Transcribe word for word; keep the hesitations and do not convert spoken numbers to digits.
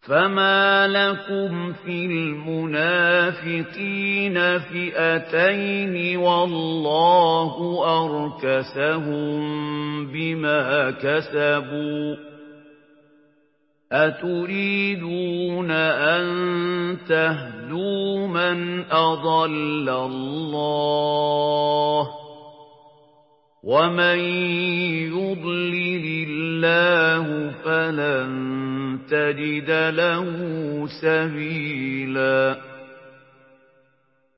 فما لكم في المنافقين فئتين والله أركسهم بما كسبوا أتريدون أن تهدوا من أضل الله ومن يضلل الله فلن تجد له سبيلا